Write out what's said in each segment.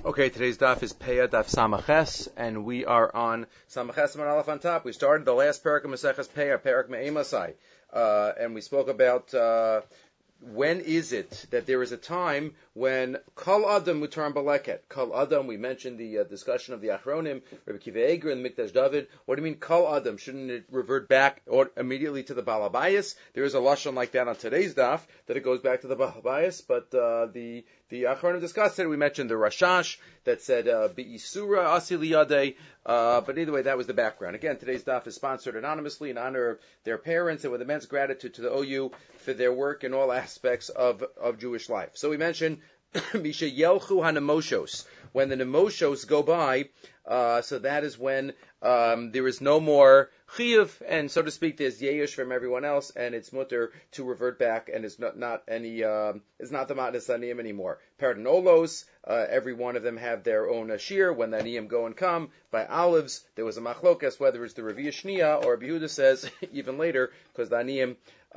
Okay, today's daf is Peah Daf Samaches, and we are on Samaches and Aleph on top. We started the last parak of Maseches Peah, parak Me'emasai, and we spoke about when is it that there is a time when Kol Adam Mutaram Baleket. Kol Adam, we mentioned the discussion of the Achronim, Rabbi Kiva Eger and Mikdash David. What do you mean Kol Adam? Shouldn't it revert back or immediately to the Balabayas? There is a lashon like that on today's daf, that it goes back to the Balabayas, but the Achronim discussed it. We mentioned the Rashash that said Be'isura Asiliyadeh, but either way, that was the background. Again, today's daf is sponsored anonymously in honor of their parents and with immense gratitude to the OU for their work in all aspects of Jewish life. So we mentioned Misha Yelchu HaNemoshos, when the Nemoshos go by, so that is when there is no more chiyuv, and so to speak, there's yesh from everyone else, and it's mutter to revert back, and it's not the matnas aniyim anymore. Pardonolos, every one of them have their own ashir when the aniyim go and come. By olives, there was a machlokas whether it's the Revi Shniya or Yehuda says even later, because the aniyim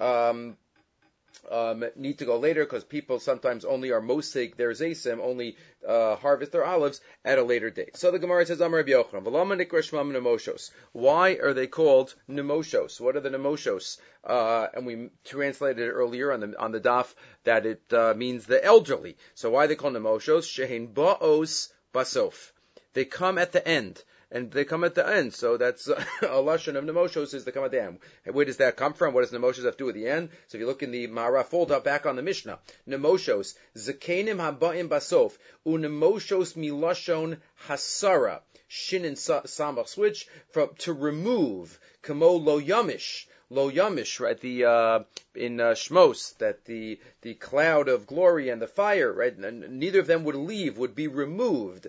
need to go later because people sometimes only are mosig their zaysim, only harvest their olives at a later date. So the Gemara says, Amar Rabbi Yochanan, V'lama nikra shmam nemoshos. Why are they called nemoshos? What are the nemoshos? And we translated it earlier on the daf that it means the elderly. So why are they called nemoshos? Shehin ba'os basof. They come at the end. And they come at the end, so that's a lashon of nemoshos is they come at the end. Where does that come from? What does nemoshos have to do with the end? So if you look in the Mara, fold up back on the Mishnah, nemoshos zakenim haba'im basof unemoshos milashon hasara shin and samach switch from to remove kamo lo yamish. Lo Yamish, right? In Shmos, that the cloud of glory and the fire, right? Neither of them would be removed.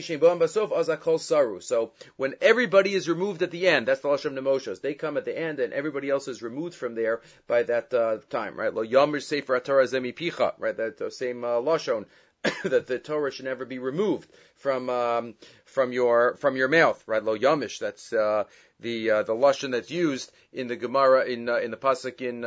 So when everybody is removed at the end, that's the lashon of nemoshos. They come at the end, and everybody else is removed from there by that time, right? Lo Yamish sefer Torah zemi picha, right? That same lashon. That the Torah should never be removed from your mouth, right? Lo Yamish. That's the lashon that's used in the Gemara in the pasuk in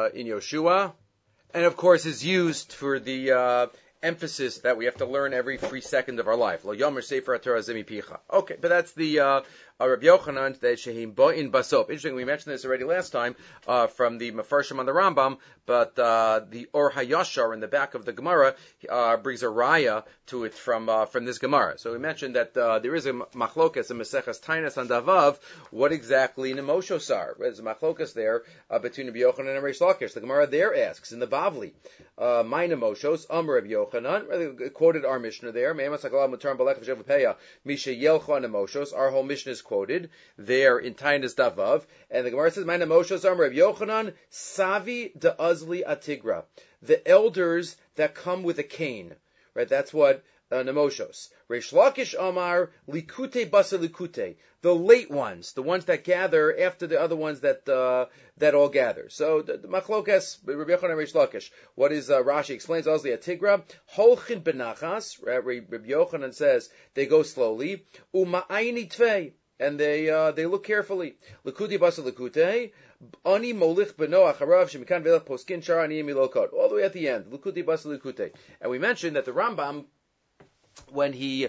Yoshua, and of course is used for the emphasis that we have to learn every free second of our life. Lo Yamish sefer Torah zemi picha. Okay, but that's the Rabbi Yochanan that shehim ba'in basof. Interesting, we mentioned this already last time from the Mefarshim on the Rambam, but the Or Hayashar in the back of the Gemara brings a raya to it from this Gemara. So we mentioned that there is a machlokas in Maseches Tainas and Davav. What exactly nemoshos are? There's a machlokas there between Rabbi Yochanan and Reish Lakish. The Gemara there asks in the Bavli, my nemoshos, Amar Rabbi Yochanan, quoted our Mishnah there. Me'emas hakalah mutar balek v'shev peya misha yelchu nemoshos. Our whole Mishnah is quoted there in Tainas Davav, and the Gemara says, "My nemoshos Amar Rabbi Yochanan savi de azli atigra." The elders that come with a cane, right? That's what nemoshos. Reish Lakish Amar likute basa likute. The late ones, the ones that gather after the other ones that all gather. So the machlokas, Rabbi Yochanan and Reish Lakish. What is Rashi explains azli atigra holchin benachas. Rabbi Yochanan says they go slowly. Uma'ayni tvei. And they look carefully. Likudi basa likute, ani molich beno acharav shemikan velach poskin shar ani milokot. All the way at the end. Likudi basa likute. And we mentioned that the Rambam, when he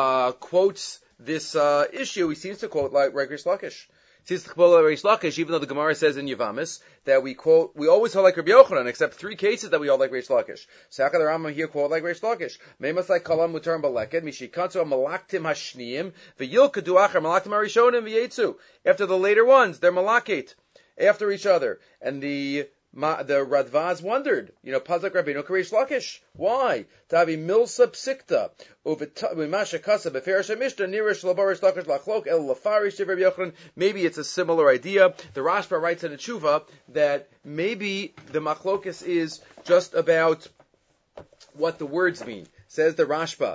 quotes this issue, he seems to quote like Reish Lakish. He seems to quote like Reish Lakish, even though the Gemara says in Yavamis that we always hold like Rabbi Yochanan, except 3 cases that we hold like Reish Lakish. So how can the Rambam here quote like Reish Lakish? Meimas like kalam mutar baleket mishikanto malaktim hashniim v'yilkadu achar malaktim harishonim v'yetzu. After the later ones, they're malakit after each other, and the Radvaz wondered, Pazak Rabbeinu Reish Lakish. Why? Tavi milsa psikta uvimasha kasa beferish mishta nirish labarish lakish lachlok el lafarish Rabbi Yochanan. Maybe it's a similar idea. The Rashba writes in the Tshuva that maybe the machlokes is just about what the words mean. Says the Rashba,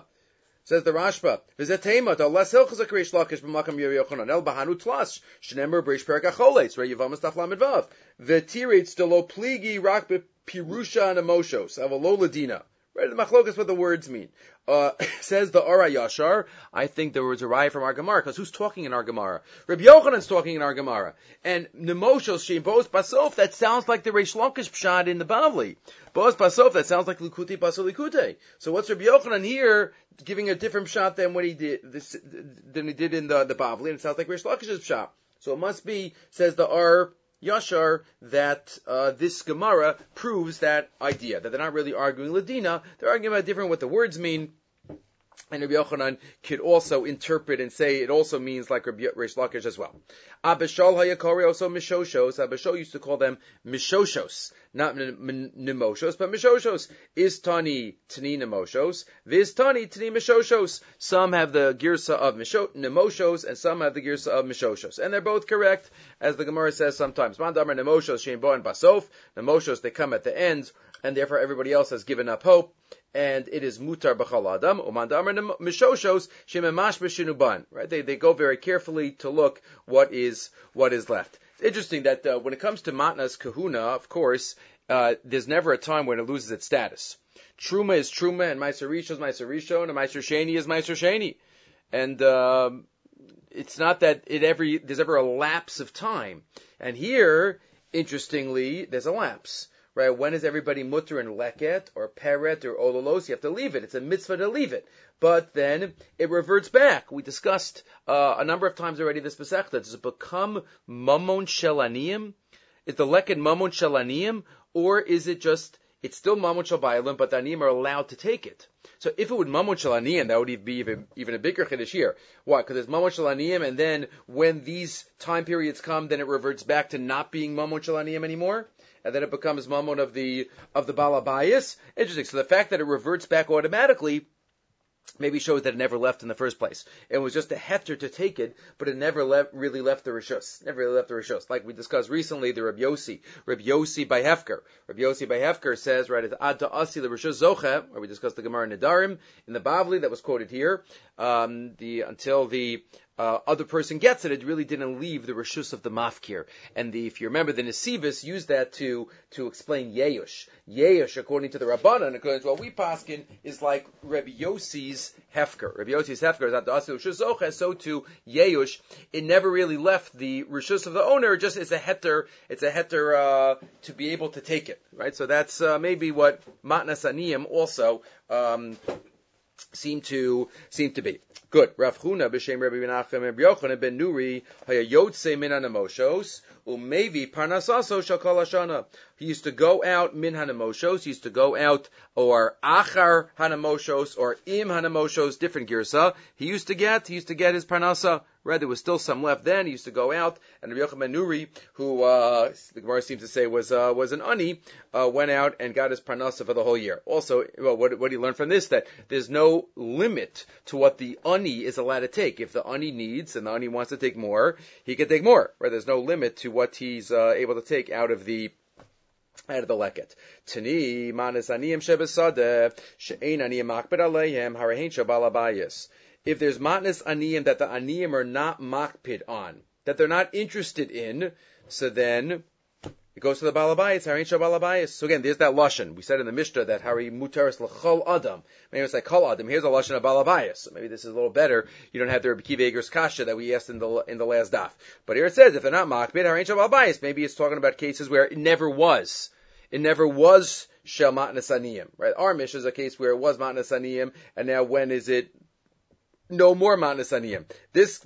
V'zetema, the less hilchazak Reish Lakish b'makam Yochanan el bahanu tlas shnemer b'reish perak acholetz right Yavamas daf lamed vav v'tiretz delo pligi rak b'pirusha nemoshos avalo ladina. Right, the machlokas what the words mean. Says the Ara Yashar, I think there was a raya from our Gemara, because who's talking in our Gemara? Rabbi Yochanan's talking in our Gemara. And Nemoshos Shein Boaz Basof, that sounds like the Reish Lakish Pshat in the Bavli. Boaz Basof, that sounds like Likutei Basol Likutei. So what's Rabbi Yochanan here giving a different Pshat than what he did, than he did in the Bavli, and it sounds like Reish Lakish's Pshat. So it must be, says the Ar Yashar, that this Gemara proves that idea, that they're not really arguing Ladina, they're arguing about different what the words mean, and Rabbi Yochanan could also interpret and say it also means like Rabbi Reish Lakish as well. Abishol hayakori also mishoshos. Abishol used to call them mishoshos, not nemoshos, but mishoshos. Is tani nemoshos. Vis tani mishoshos. Some have the girsa of nemoshos, and some have the girsa of mishoshos, and they're both correct, as the Gemara says sometimes. Mandamar nemoshos shein bo and basof. Nemoshos, they come at the end, and therefore everybody else has given up hope, and it is mutar b'chal adam. Umandamar mishoshos shememash b'shinuban. Right? They go very carefully to look what is left. It's interesting that when it comes to matnas kahuna, of course, there's never a time when it loses its status. Truma is truma, and meiser rishon is meiser rishon, and meiser sheni is meiser sheni. And it's not that there's ever a lapse of time. And here, interestingly, there's a lapse. Right? When is everybody mutter and leket or peret or ololos? You have to leave it. It's a mitzvah to leave it. But then it reverts back. We discussed a number of times already this Masechta. Does it become mamon shelaniyim? Is the leket mamon shelaniyim? Or is it just, it's still mamon shel bailim, but the aniyim are allowed to take it? So if it would mamon shelaniyim, that would be even a bigger chiddush here. Why? Because it's mamon shelaniyim, and then when these time periods come, then it reverts back to not being mamon shelaniyim anymore? And then it becomes mamon of the balabayas. Interesting. So the fact that it reverts back automatically maybe shows that it never left in the first place. It was just a heter to take it, but it never really left the rishus. Never really left the rishus. Like we discussed recently, the Rabbi Yossi by Hefker. Rabbi Yossi by Hefker says, right, it's ad ta'asi the rishus zoche, where we discussed the Gemara Nedarim in the Bavli that was quoted here, until the other person gets it, it really didn't leave the reshus of the mafkir. And if you remember, the Nesivis used that to explain Yeush. Yeush, according to the Rabbanan, according to what we paskin, is like Rabbi Yossi's hefker. Rabbi Yossi's hefker is at the asil reshus zoche, so to Yeush, it never really left the reshus of the owner. Just it's a heter to be able to take it, right? So that's maybe what matnas aniyim also seem to be. Good. Rav Huna b'shem Rabbi Menachem Rabbi Yochanan ben Nuri haya yotze min hanemoshos umevi parnasaso shel kol hashana. He used to go out min hanemoshos. He used to go out or achar hanemoshos or im hanemoshos, different girsa. He used to get his parnasa. Right, there was still some left then. He used to go out, and Rabbi Yochanan ben Nuri, who the Gemara seems to say was an ani, went out and got his parnasa for the whole year. Also, what did he learn from this? That there's no limit to what the ani is allowed to take. If the ani needs and the ani wants to take more, he can take more. Right, there's no limit to what he's able to take out of the leket. Tani manas aniyim shebesadeh she'ein aniyim makbid aleihem harahin shabalabayis. If there's matnas aniyim that the aniyim are not makpid on, that they're not interested in, so then it goes to the balabayis, harin shal balabayis. So again, there's that lashon. We said in the Mishnah that hari mutaris l'chol adam. Maybe it's like kol adam. Here's a lashon of balabayis. So maybe this is a little better. You don't have the Rabbi Kiva Eger's kasha that we asked in the last daf. But here it says, if they're not makpid, harin shal balabayis. Maybe it's talking about cases where it never was. It never was shel matnas aniyim. Right? Our Mishnah is a case where it was matnas aniyim, and now when is it no more matnas aniyim? This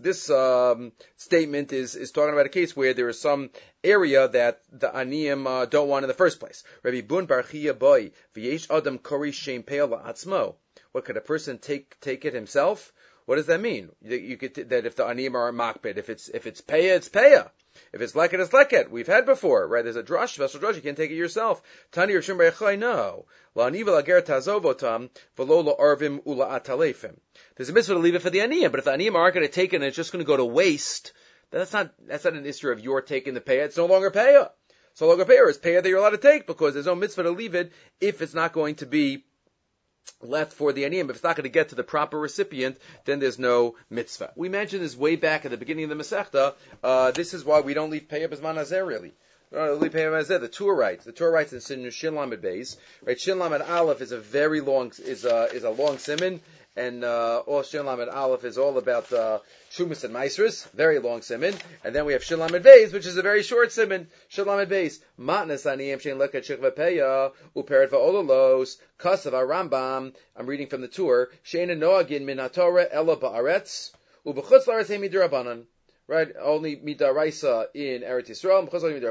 statement is talking about a case where there is some area that the aniyim don't want in the first place. Rabbi Bun bar Chia boy v'yesh adam kori shem peah la'atzmo. What, could a person take it himself? What does that mean? You could that if the aniyim are makbid, if it's peah, it's peah. If it's leket, it's leket. We've had before, right? There's a drush, vessel drush, you can't take it yourself. Tani Rav Shimon bar Yochai, no. La'ani v'lager tazovotam v'lo la'arvim ula'atalefim. There's a mitzvah to leave it for the aniyim, but if the aniyim aren't going to take it and it's just going to go to waste, that's not an issue of your taking the payah. It's no longer payah. It's no longer payah. It's payah that you're allowed to take because there's no mitzvah to leave it if it's not going to be left for the aniyim. If it's not going to get to the proper recipient, then there's no mitzvah. We mentioned this way back at the beginning of the Masechta. This is why we don't leave payah b'zman hazeh, really. The Torah writes in Shin Lamed Beis, right? Shin Lamed Aleph is a long siman, and all Shin Lamed Aleph is all about Shumas and Maisris, very long siman, and then we have Shin Lamed Beis, which is a very short siman. Shin Lamed Beis, Matnas Aniyim Shein Leket Shikva Peya Uperet Va'ololos Kasav Rambam. I'm reading from the Torah. Shein Noagin Min HaTorah Ela Ba'aretz Ubechutz La'aretz Hemi D'Rabbanan. Right, only midaraisa in Eretz Yisrael.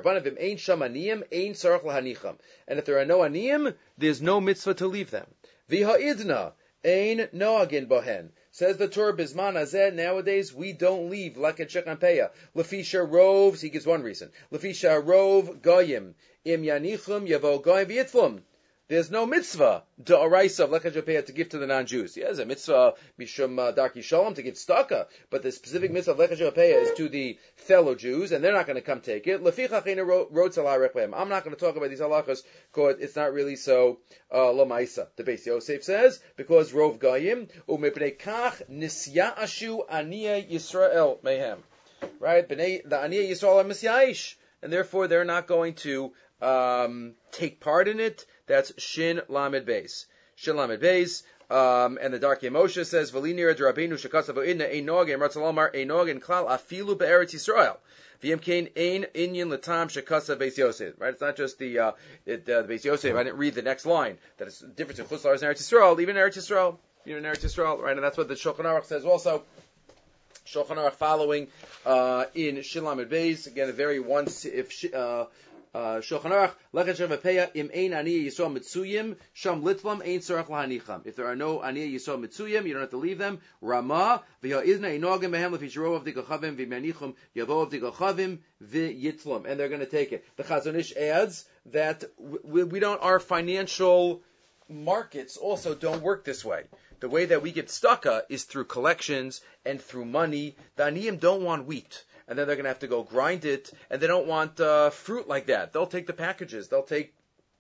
And if there are no aniyim, there's no mitzvah to leave them. V'ha'idna ein noagin bohen. Says the Torah Bizman Azeh. Nowadays we don't leave laket shechampeya. Lefisha roves. He gives one reason. Lefisha rove goyim im yanichum yavo goyim v'yitzlum. There's no mitzvah d'oraisa of lechet shapeh to give to the non-Jews. Yeah, there's a mitzvah mishum darki shalom to give tzedakah, but the specific mitzvah of lechet shapeh is to the fellow Jews, and they're not going to come take it. Lefichach eina rotz ala rechem. I'm not going to talk about these halachas because it's not really so lamaisa. The Beis Yosef says because rov gayim umipnei kach nisya'ashu aniya Yisrael mehem. Right, the aniya Yisrael are misya'ish, and therefore they're not going to take part in it. That's Shin Lamed Beis. Shin Lamed Beis, and the Darkei Moshe says, V'linira d'Rabbeinu shekasav o'idna ein noagin, Ratzalomar ein noagin klal afilu be'eretz Yisrael. V'yem kein ein inyan l'tam shekasav Beis Yosef. Right? It's not just the Beis Yosef. I didn't read the next line. That it's the difference in Chutz La'aretz and Eretz Yisrael, even in Eretz Yisrael, right? And that's what the Shulchan Aruch says also. Shulchan Aruch following in Shin Lamed Beis, again a very Shulchan Aruch, Lechet Shavapeya im ein Aniya Yisrael Mitzuyim Sham Litvam ein Tzarech Lahanicham. If there are no Aniya Yisrael Mitzuyim, you don't have to leave them. Rama v'ha'izna einogim behem lefishro of the Gachavim v'manichum yavo of the Gachavim v'yitlam, and they're going to take it. The Chazon Ish adds that we don't. Our financial markets also don't work this way. The way that we get stucca is through collections and through money. The Aniyim don't want wheat, and then they're going to have to go grind it, and they don't want fruit like that. They'll take the packages. They'll take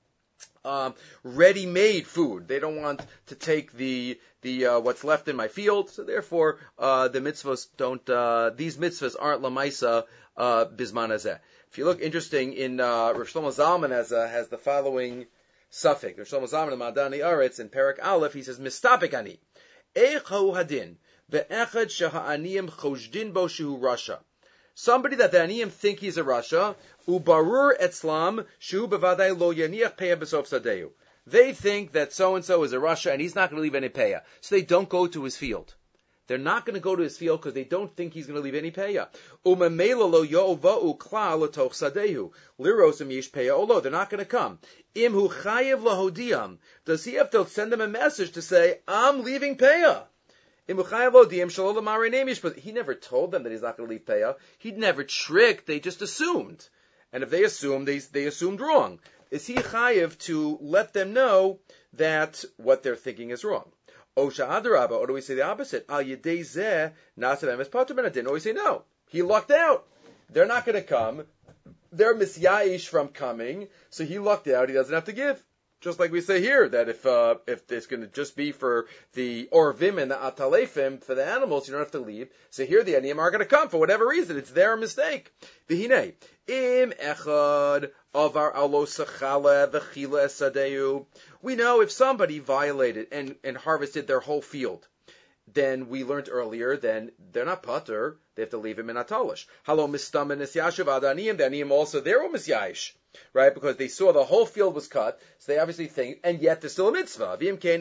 ready-made food. They don't want to take the what's left in my field. So therefore, the mitzvahs don't. These mitzvahs aren't lamaisa bisman hazeh. If you look interesting in Rav Shlomo Zalman has the following suffix. Rav Shlomo Zalman in Madani Aretz in Perek Aleph, he says mistapik ani eich hu hadin be'echad sheha'aniyim choshdin bo shehu rasha. Somebody that the Aniyim think he's a Rasha, ubarur etzlam shu bevadai lo yaniach peya b'sof sadeu. They think that so-and-so is a Rasha and he's not going to leave any peya. So they don't go to his field. They're not going to go to his field because they don't think he's going to leave any peya. Umemela lo yo'ova'u klal l'toch sadeu. Lirosim yish peya olo. They're not going to come. Im hu chayev lahodiam. Does he have to send them a message to say, I'm leaving peya? He never told them that he's not going to leave peya. He never tricked. They just assumed. And if they assumed, they assumed wrong. Is he chayiv to let them know that what they're thinking is wrong? Osha adarabba, or do we say the opposite? Al yedei zeh nasav emes patur ben adin. Or we say no. He lucked out. They're not going to come. They're misyayish from coming. So he lucked out. He doesn't have to give. Just like we say here, that if it's going to just be for the orvim and the atalefim, for the animals, you don't have to leave. So here the aniyim are going to come for whatever reason. It's their mistake. V'hinei, im echad avar alo sachala v'chila esadeu. We know if somebody violated and harvested their whole field, then we learned earlier, then they're not pater, they have to leave him in atalish. Halo mistam and nisyashav adaniyim, the aniyim also, they're misyayish. Right, because they saw the whole field was cut, so they obviously think, and yet there's still a mitzvah.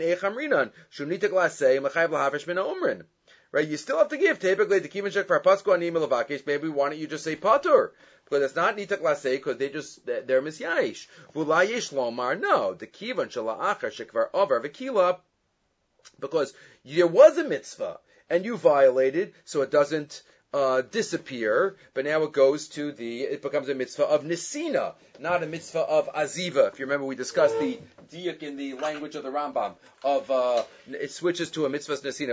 Right, you still have to give. Typically, maybe why don't you just say patur? Because it's not nitak lasei, because they're misyayish. V'layish lomar, no. The kivan shala'achar shekvar over v'kila, because there was a mitzvah, and you violated, so it doesn't disappear, but now it becomes a mitzvah of nisina, not a mitzvah of aziva. If you remember, we discussed the diuk in the language of the Rambam it switches to a mitzvah's nisina.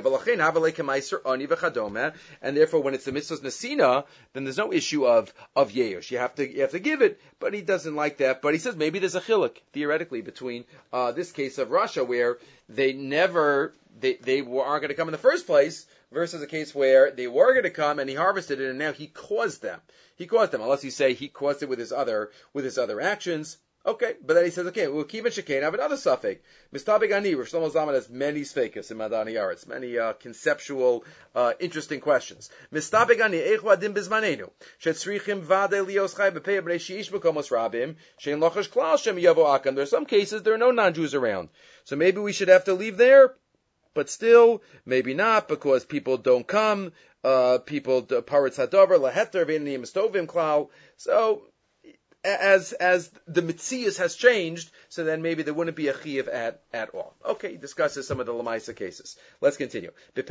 And therefore, when it's a mitzvah's nisina, then there's no issue of yeush. You have to give it, but he doesn't like that. But he says maybe there's a chiluk theoretically between this case of Russia where they aren't going to come in the first place, versus a case where they were going to come and he harvested it and now he caused them. He caused them, unless you say he caused it with his other actions. Okay, but then he says, okay, we'll keep it shekain. I have another suffix. Mistabig ani. Rav Shlomo Zalman has many sfeikus in Madani Yaretz, many conceptual, interesting questions. Mistabig ani eichu adim bizmanenu. Shetzrichim vade lios chai b'pei b'nei sheish b'komos rabim shein lochash klal shem yavo akam. There are some cases there are no non-Jews around, so maybe we should have to leave there. But still, maybe not, because people don't come. People paritz hadover laheter v'nei mistovim klal. So, as the mitzias has changed, so then maybe there wouldn't be a chiyuv at all. Okay, he discusses some of the lamaisa cases. Let's continue.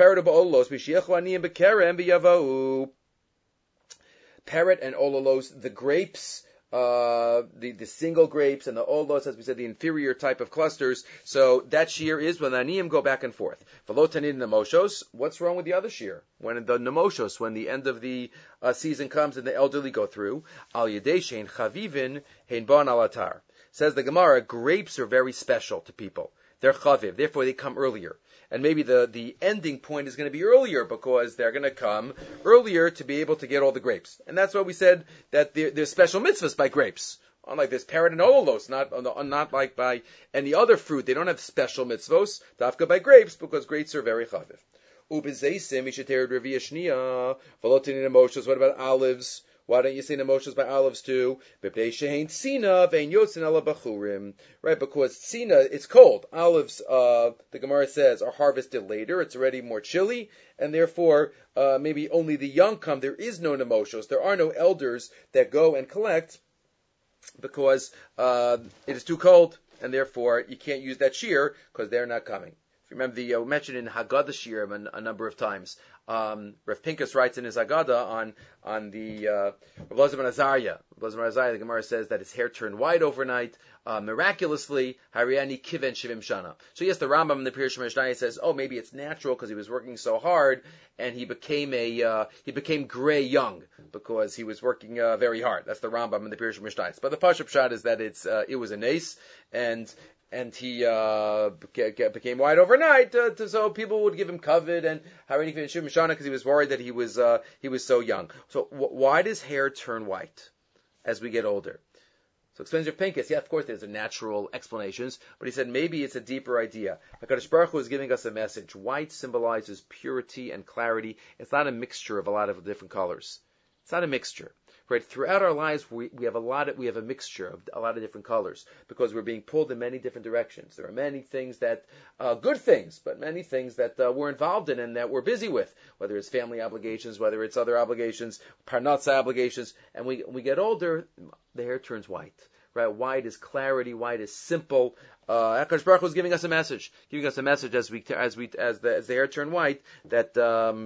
Parrot and ololos, the grapes, the single grapes and the olos, as we said, the inferior type of clusters. So that shear is when the aniyim go back and forth. Velotanid nemoshos. What's wrong with the other shear? When the nemoshos, when the end of the season comes and the elderly go through. Al yedei shein chavivin hein bon alatar. Says the Gemara, grapes are very special to people. They're chaviv, therefore they come earlier. And maybe the ending point is going to be earlier because they're going to come earlier to be able to get all the grapes. And that's why we said that there's special mitzvahs by grapes. Unlike this parrot and ololos, not like by any other fruit. They don't have special mitzvahs, dafka by grapes, because grapes are very chaviv. Ubezeisim, yishetered revia shniya, volotin emotions. What about olives? Why don't you say nemoshos by olives too? Right, because tzina, it's cold. Olives, the Gemara says, are harvested later. It's already more chilly, and therefore, maybe only the young come. There is no nemoshos. There are no elders that go and collect because it is too cold, and therefore you can't use that shear because they're not coming. If you remember, we mentioned in Haggadah Shirim a number of times. Rav Pinkus writes in his Haggadah on the Rav Elazar ben Azariah. Rav Elazar ben Azariah, the Gemara says that his hair turned white overnight, miraculously. Hariani kiven shivim shana. So yes, the Rambam in the Pirush Mishnah says, oh, maybe it's natural because he was working so hard and he became gray young because he was working very hard. That's the Rambam in the Pirush Mishnah. But the Pashup Pshat is that it was a nace and he became white overnight, so people would give him covet and Harini Kivin Shivim Shana because he was worried that he was so young. So why does hair turn white as we get older? So explains Rav Pinkus. Yeah, of course there's a natural explanations, but he said maybe it's a deeper idea. HaKadosh Baruch Hu is giving us a message. White symbolizes purity and clarity. It's not a mixture of a lot of different colors. It's not a mixture. Right, throughout our lives, we have a mixture of a lot of different colors because we're being pulled in many different directions. There are many things that, good things, but many things that we're involved in and that we're busy with, whether it's family obligations, whether it's other obligations, parnatza obligations, and we get older, the hair turns white. Right, white is clarity, white is simple. HaKadosh Baruch Hu is giving us a message as the hair turn white that.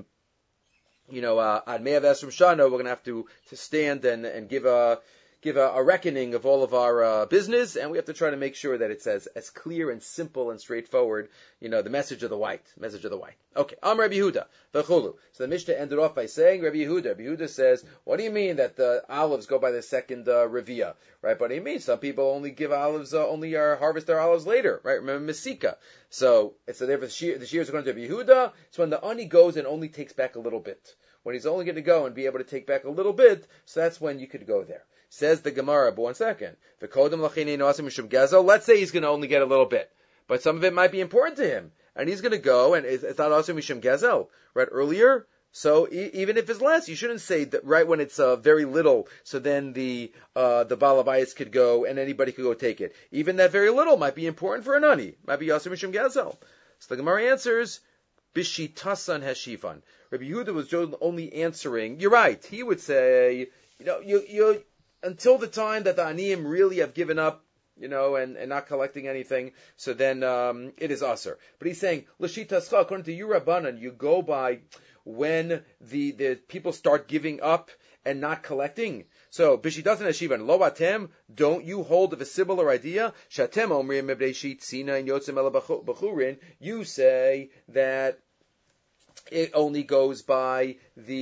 On Me'av Esrim Shana, we're going to have to stand and give a reckoning of all of our business, and we have to try to make sure that it's as clear and simple and straightforward, the message of the white. Okay, Rabbi Yehuda, v'chulu. So the Mishnah ended off by saying, Rabbi Yehuda says, what do you mean that the olives go by the second Revia? Right, but he means some people only give olives, harvest their olives later, right? Remember Mesika. So therefore the shear is going to Rabbi Yehuda. So when the ani goes and only takes back a little bit, when he's only going to go and be able to take back a little bit, so that's when you could go there. Says the Gemara, but 1 second. Let's say he's going to only get a little bit, but some of it might be important to him, and he's going to go, and it's not also mishum gezel, right? Earlier, so even if it's less, you shouldn't say that right when it's very little. So then the balabayas could go, and anybody could go take it. Even that very little might be important for an ani, might be also mishum gezel. So the Gemara answers, bishitasan hashifan. Rabbi Yehuda was only answering. You're right. He would say, you until the time that the aniyim really have given up, and not collecting anything, so then it is aser. But he's saying, l'shitascha, according to your Rabbanan, you go by when the people start giving up and not collecting. So, b'shitasan hashivan, lo atem, don't you hold of a similar idea? Shatem omrim mebdei tzina and yotzim ela b'churin, you say that it only goes by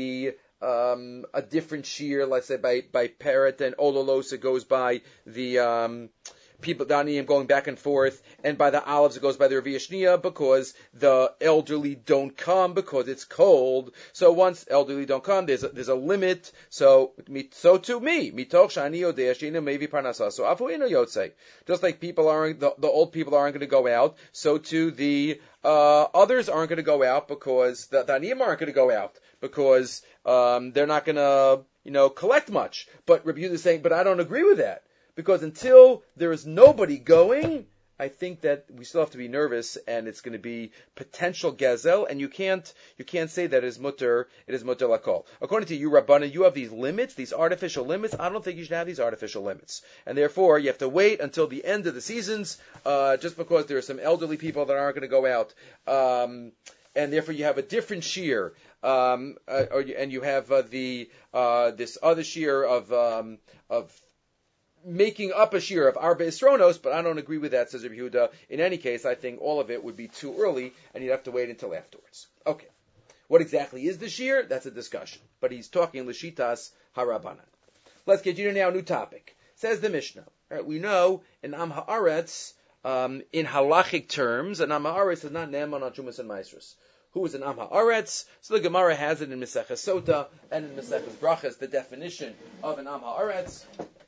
a different shear, let's say by parrot and ololos, it goes by the people, the Aniyim going back and forth, and by the olives it goes by the Revi'ah Shniya because the elderly don't come because it's cold. So once elderly don't come, there's a limit. So to me, mitoch shani yodeh she'inu mevi parnasa. So afu inu yotzei. Just like people aren't, the old people aren't going to go out, so too the others aren't going to go out because the Aniyim aren't going to go out because they're not going to collect much. But Rabbi Yehuda is saying, but I don't agree with that because until there is nobody going, I think that we still have to be nervous, and it's going to be potential gazel, and you can't say that it is mutter lakol. According to you, Rabbana, you have these limits, these artificial limits. I don't think you should have these artificial limits, and therefore you have to wait until the end of the seasons, just because there are some elderly people that aren't going to go out, and therefore you have a different shear, and you have this other shear of making up a shear of Arba Isronos, but I don't agree with that, says Rabbi Yehuda. In any case, I think all of it would be too early, and you'd have to wait until afterwards. Okay. What exactly is the shear? That's a discussion. But he's talking L'shitas Harabanan. Let's continue now, new topic. Says the Mishnah. All right, we know in Am Haaretz, in halachic terms, an Am Haaretz is not Ne'eman on Trumas and Maasros. Who is an Am Haaretz? So the Gemara has it in Maseches Sota and in Maseches Brachas, the definition of an Am Haaretz.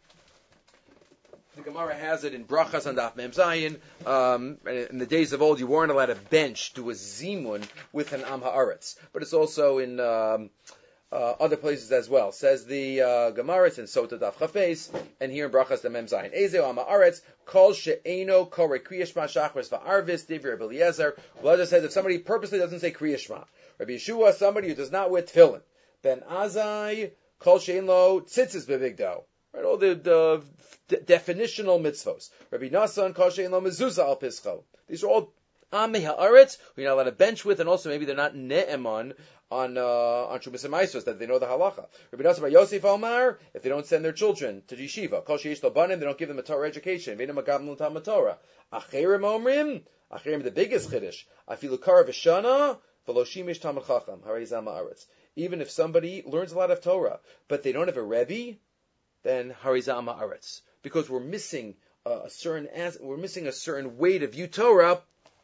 The Gemara has it in Brachas and Daf Mem Zayin. In the days of old, you weren't allowed to bench, do a zimun with an Am Haaretz. But it's also in other places as well. Says the Gemara, it's in Sota Daf Chafes, and here in Brachas the Mem Zayin. Ezeu Am Haaretz, Kol She'eno Korei Kriya Shma Shachris Va'arvis, Divri Rabbi Eliezer. Eliezer says if somebody purposely doesn't say Kriya Shma. Rabbi Yeshua, somebody who does not wear tefillin. Ben Azai, Kol She'eno Tzitzis Bebigdo. Right, all the definitional mitzvos. Rabbi Nassan, Kol She'eno Mezuzah Al Pischo. These are all Amei Haaretz, who you're not allowed to bench with, and also maybe they're not ne'eman on Trumas and Maasros, that they know the halacha. Rabbi Nassan Bar Yosef Omar, if they don't send their children to yeshiva, Kol Sheyesh Lo Banim, they don't give them a Torah education. V'eino Magavim L'Talmud Torah. Acherim Omrim, Acherim the biggest chiddush. Afilu Kara V'Shana, V'lo Shimish Talmud Chacham, Harei Zam Haaretz. Even if somebody learns a lot of Torah, but they don't have a Rebbe, then Harei Zam Haaretz. Because we're missing a certain way to view Torah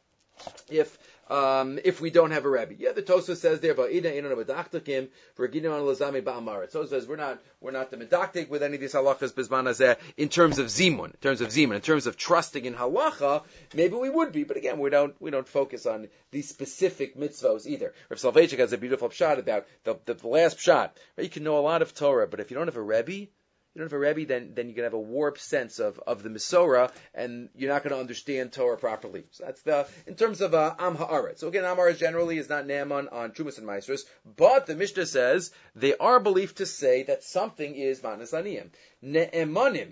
if we don't have a Rebbe. Yeah, the Tosfos says there, Tosfos says we're not the medaktik with any of these halachas bizman hazeh in terms of zimun, in terms of trusting in halacha, maybe we would be, but again, we don't focus on these specific mitzvos either. Rav Soloveitchik has a beautiful pshat about the last pshat. Right? You can know a lot of Torah, but if you don't have a Rebbe, then you're going to have a warped sense of the Mesorah, and you're not going to understand Torah properly. So that's in terms of Am Haaretz. So again, Am Haaretz generally is not Ne'eman on Trumas and Maasros, but the Mishnah says they are believed to say that something is Manas Aniyim. Ne'emanim,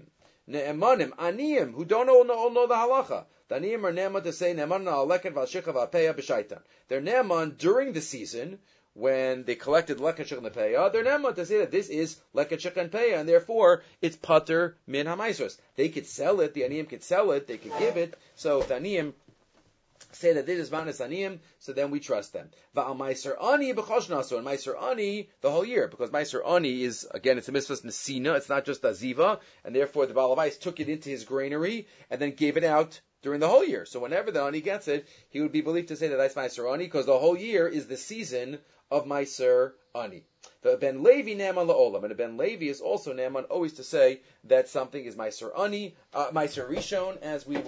Aniyim, who don't all know the halacha. The Aniyim are Ne'eman to say Ne'eman Aleket V'Alshicha V'Apeya B'Shaitan. They're Ne'eman during the season, when they collected Leket Shech and Peah, they're not to say that this is Leket Shech and Peah, and therefore it's Pater Min HaMaasros. They could sell it, the Aniyim could sell it, they could give it, so if the Aniyim say that this is Manas Aniyim, so then we trust them. Va'al Meiser Ani B'chosh Naso, and Meiser Ani the whole year, because Meiser Ani is, again, it's a mitzvah Nesina, it's not just a Ziva, and therefore the Baal Avais took it into his granary, and then gave it out during the whole year. So whenever the Ani gets it, he would be believed to say that that's Meiser Ani, because the whole year is the season of Meiser Ani. The Ben Levi Ne'eman La'olam, and a Ben Levi is also Ne'eman always to say that something is Meiser Ani, Meiser Rishon, as we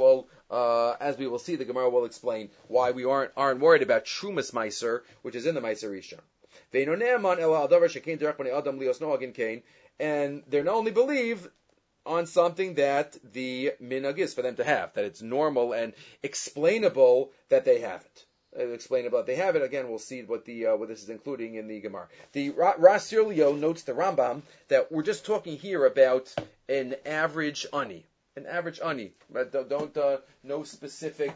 will see. The Gemara will explain why we aren't worried about Trumas Meiser, which is in the Meiser Rishon. Ve'ino Ne'eman Ela Adavar Shekein Derech Bnei Adam Lios Noagin Kain, and they're not only believe on something that the minhag is for them to have, that it's normal and explainable that they have it. Explainable that they have it. Again, we'll see what this is including in the Gemara. The Ras Sirlio notes the Rambam that we're just talking here about an average ani. But don't no specific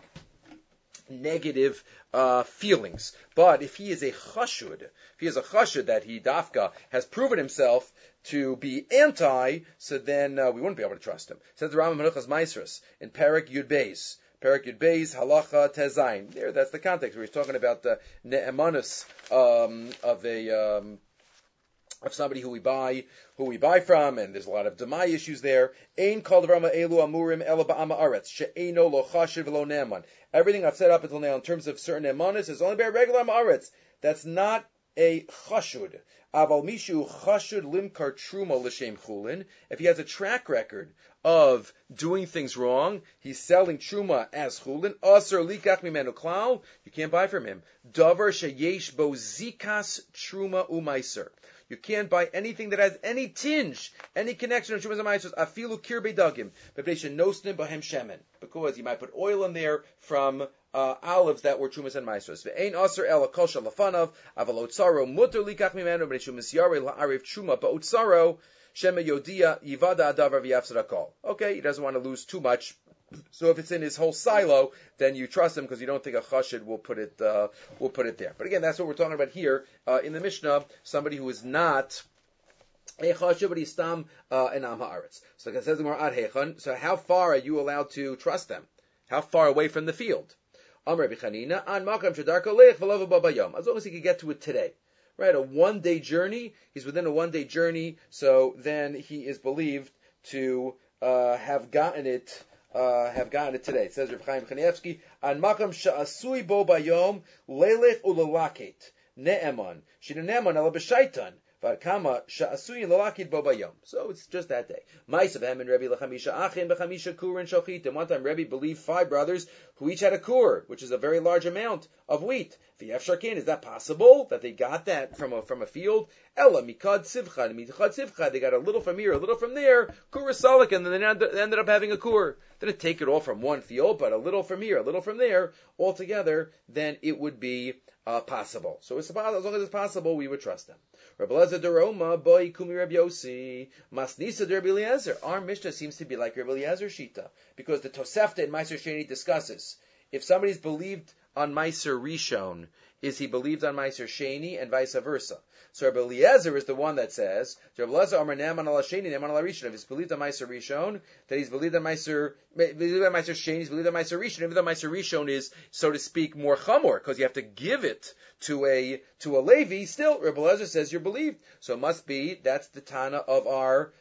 negative feelings. But if he is a chashud, that he dafka has proven himself to be anti, so then we wouldn't be able to trust him. Says the Rambam Menuchas Maasros in Perek Yud Beis. Perek Yud Beis, Halacha Tezayin. There, that's the context. We're talking about the ne'emanus of somebody who we buy from, and there's a lot of demai issues there. Ein kol davar elu amurim ela ba'ama aretz she'eino lo chashiv v'lo ne'eman. Everything I've said up until now in terms of certain emanis is only by a regular ma'aretz. That's not a chashud. Aval mishu chashud limkar truma l'shem chulin. If he has a track record of doing things wrong, he's selling truma as chulin. Aser likach mimenu klal. You can't buy from him. Davar sheyesh bo zikas truma umaiser. You can't buy anything that has any tinge, any connection of Trumas and Maasros. Afilu kirbei dagim, b'pnei nosnim b'hem shemen, because you might put oil in there from olives that were Trumas and Maasros. Ve'ein aser el kol shalafanav aval otzaro muter likach mimenu b'nei shumas yarei la'ariv truma ba'otzaro shema yodia yivada adavar v'yafsad hakol. Okay, he doesn't want to lose too much. So if it's in his whole silo, then you trust him because you don't think a chashid will put it there. But again, that's what we're talking about here in the Mishnah. Somebody who is not a chashid, but he's stam an am haaretz. So it says more ad hechan. So how far are you allowed to trust them? How far away from the field? Amar Rabbi Chanina an makam shedarko leich v'lo v'bayom. As long as he could get to it today. Right, a 1-day journey. He's within a 1-day journey, so then he is believed to have gotten it today. It says Reb Chaim Kanievsky, An makam sha'asui bo bayom lelech ulalaket ne'eman shina ne'eman ala b'shaitan v'kama sha'asui lalaket bo bayom. So it's just that day. Ma'asav hem and Rebbe lechamisha achin b'chamisha kur and shachit. And one time Rebbe believed 5 brothers who each had a kur, which is a very large amount of wheat. V'yef sharkin, is that possible that they got that from a field? Ella mikad sivcha, they got a little from here, a little from there. Kur salik, and then they ended up having a kur. They didn't take it all from one field, but a little from here, a little from there, all together. Then it would be possible. So as long as it's possible, we would trust them. Rabbi Eliezer deroma boy kumi Rabbi Yossi masnisa de Rabbi Eliezer. Our Mishnah seems to be like Rabbi Eliezer shita, because the Tosefta in Meiser Sheni discusses if somebody's believed on Meiser Rishon, is he believed on Meiser Sheni, and vice versa. So Rabbi Eliezer is the one that says, Rabbi Eliezer Amar Ne'eman ala Sheni, Ne'eman ala Rishon. If he's believed on Meiser Rishon, that he's believed on Meiser Sheni, he's believed on Meiser Rishon. Even though Meiser Rishon is, so to speak, more chamor, because you have to give it to a Levi, still, Rabbi Eliezer says you're believed. So it must be, that's the Tana of our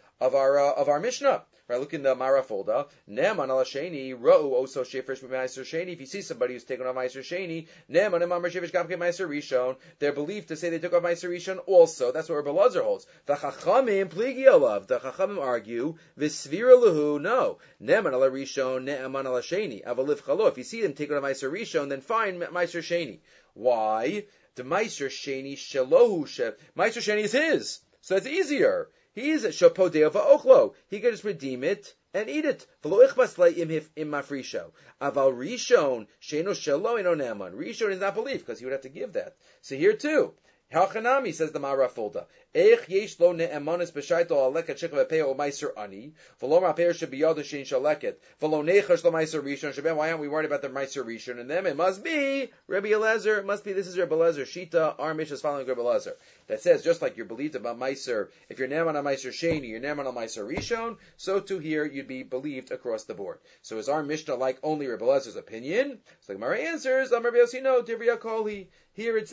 Mishnah. Right, look in the Mara folder. Ne'eman ala Sheni, Ra'u oso shefresh b'meiser Sheni. If you see somebody who's taken off Meiser Sheni, Ne'eman emamar shefresh gamke Meiser Rishon, they're believed to say they took off Meiser Rishon also. That's what Rabbi Eliezer holds. The Chachamim pligi alav. The Chachamim argue, v'svira lehu, no. Ne'eman ala Rishon, Ne'eman ala Sheni. Avalif chalo. If you see them taking off Meiser Rishon, then fine, Meiser Sheni. Why? The Meiser Sheni shelohu Meiser Sheni is his. So it's easier. He's a shapodeo va'ochlo. He can just redeem it and eat it. V'lo ichbas le'im mafrisho. Aval rishon sheino shelo eno ne'eman. Rishon is not believed because he would have to give that. So here too, Halchanami, says the Mara Folda. Eich yesh lo ne'emanis b'shaito aleket shekha v'peya o meiser ani. V'lo ma'peya shebiyado shein shaleket. V'lo nechash lo meiser rishon. Sheben, why aren't we worried about the meiser rishon? And then it must be Rabbi Eliezer. It must be, this is Rabbi Eliezer. Shita, our Mishnah is following Rabbi Eliezer. That says, just like you're believed about meiser, if you're ne'eman on meiser sheni, you're ne'eman on meiser rishon, so too here you'd be believed across the board. So is our Mishnah like only Rabbi Eliezer opinion? So the Gemara answers, Rabbi Yossi, no, Divrei Koli. Here it's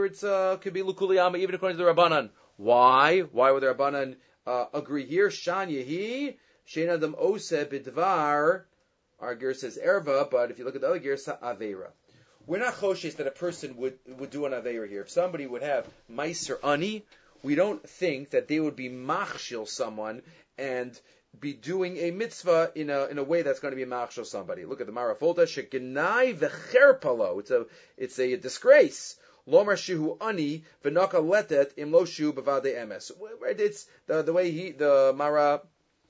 could be Lukuliyama, even according to the Rabbanan. Why? Why would the Rabbanan agree here? Shan Yehi, Shein Adam Ose Bidvar. Our gear says Erva, but if you look at the other gear, Sa Aveira. We're not choshes that a person would do an Aveira here. If somebody would have Meiser Ani, we don't think that they would be machshil someone and be doing a mitzvah in a way that's going to be machshil somebody. Look at the Marafolta, shegenai v'cherpalo. It's a disgrace. Lomar shihu ani v'naka letet im lo shu b'vadei emes. It's the way the Mara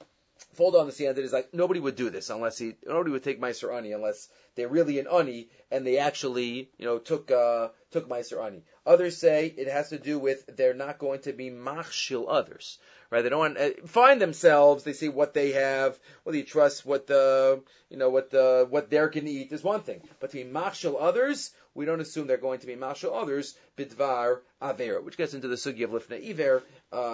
Folda understands it is like nobody would do this nobody would take Meiser Ani unless they're really an Ani and they actually took Meiser Ani. Others say it has to do with they're not going to be machshil others. Right? They don't want find themselves. They say what they have. Whether you trust what they're can eat is one thing, but to be machshil others, we don't assume they're going to be machshil others bidvar avera, which gets into the sugi of lifnei iver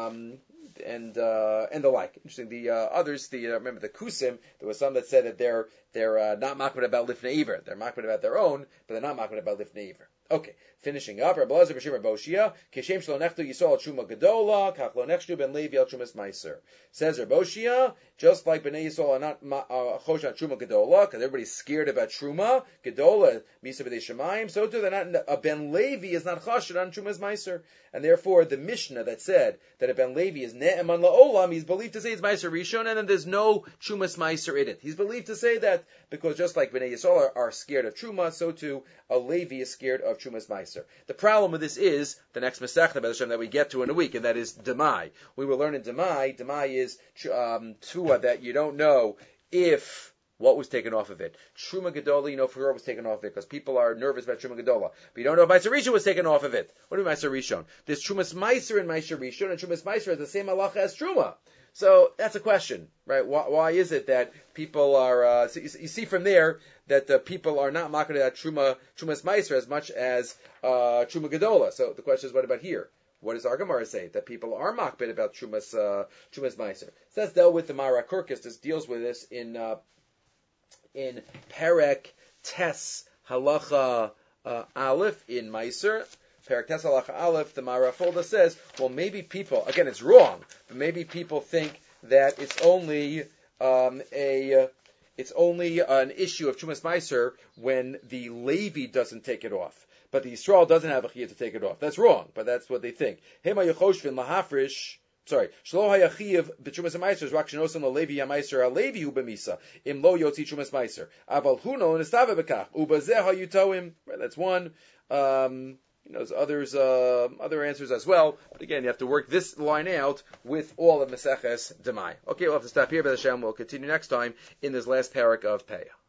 and the like. Interesting. The others, remember the kusim. There was some that said that they're not makbid about lifnei iver. They're makbid about their own, but they're not makbid about lifnei iver. Okay, Finishing up, Rabbi Elazar b'Shem Boshia, Kishem shlo nechtu Yisrael al Truma Gedola, Kach lo nechtu ben Levi al Trumas Meiser. Says Boshia, just like Bnei Yisrael are not chosh on Truma Gedola, because everybody's scared about Truma Gedola, Misa b'Dei Shemayim, so too a Ben Levi is not chosh on Trumas Meiser, and therefore the Mishnah that said that a Ben Levi is ne'eman la'olam, he's believed to say it's Meiser Rishon, and then there's no Trumas Meiser in it. He's believed to say that because just like Bnei Yisrael are scared of Truma, so too a Levi is scared of Trumas Meiser. The problem with this is the next Masechta that we get to in a week, and that is Demai. We will learn in Demai. Demai is Tua that you don't know if what was taken off of it. Truma Gedola, you know for sure was taken off of it, because people are nervous about Truma Gedola. But you don't know if Meiser Rishon was taken off of it. What do you mean Meiser Rishon? There's Trumas Meiser and Meiser Rishon, and Trumas Meiser has the same halacha as Truma. So that's a question, right? Why is it that people are? So you see from there that people are not making at Trumas Meiser as much as Truma Gedola. So the question is, what about here? What does our Gemara say? That people are makbid about Trumas Meiser. So that's dealt with the Mara Kurkis. This deals with this in Perek Tes Halacha Aleph in Meiser. Perek Tes Halacha Aleph, the Mara Folda says, well, maybe people, again, it's wrong, but maybe people think that it's only an issue of Trumas Meiser when the Levi doesn't take it off. But the Yisrael doesn't have a chiyuv to take it off. That's wrong, but that's what they think. Hema Yechoshvin Lahafrish. Sorry, Shlo Hayachiv b'Trumas Meiser Rak Shenosan LaLevi Yameiser HaLevi Hu B'Misa Im Lo Yotzi Trumas Meiser Aval Huno Nestave B'Kach Ubazeh HaYutoim. That's one. There's other answers as well. But again, you have to work this line out with all of Meseches Demai. Okay, we'll have to stop here. But Hashem will continue next time in this last parak of Peah.